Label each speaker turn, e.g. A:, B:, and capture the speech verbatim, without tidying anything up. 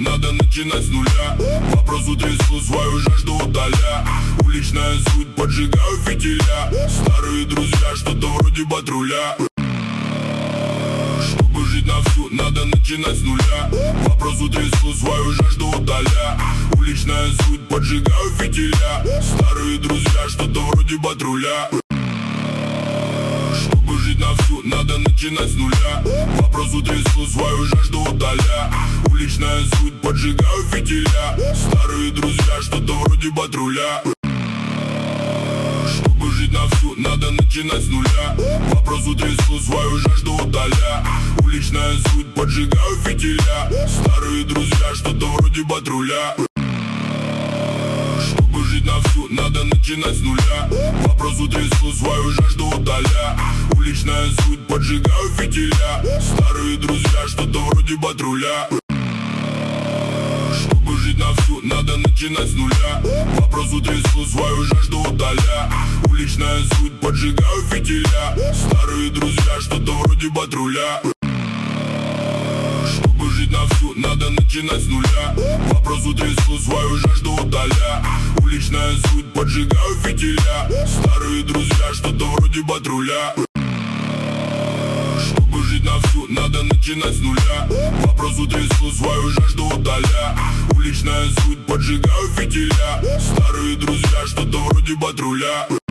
A: надо начинать с нуля. Вопрос утрясу, свою жажду удаля. Уличная суть, поджигаю фитиля. Старые друзья, что-то вроде патруля. Чтобы жить на всю, надо начинать с нуля. Вопрос утрясу, свою жажду удаля. Уличная суть, поджигаю фитиля. Старые друзья, что-то вроде патруля. Чтобы жить на всю, надо начинать с нуля. Вопрос утрясу, свою жажду удаля. Уличная суть, поджигаю фитиля. Старые друзья, что-то вроде патруля. Чтобы жить на всю, надо начинать с нуля. Вопрос утрясу, свою жажду удаля. Уличная суть, поджигаю фитиля. Старые друзья, что-то вроде патруля. Чтобы жить на всю, надо начинать с нуля. Вопрос утрясу, свою жажду удаля. Уличная суть, поджигаю фитиля. Старые друзья, что-то вроде патруля. Чтобы жить на всю, надо начинать с нуля. Вопрос утрясу, свою жажду удаля. Уличная суть, поджигаю фитиля. Старые друзья, что-то вроде патруля. Чтобы жить на всю, надо начинать с нуля. Вопрос утрясу, свою жажду удаля. Уличная суть, поджигаю фитиля. Старые друзья, что-то вроде патруля. Чтобы жить на всю, надо начинать с нуля. Вопрос утрясу, свою жажду удаля. Уличная суть, поджигаю фитиля. Старые друзья, что-то вроде патруля.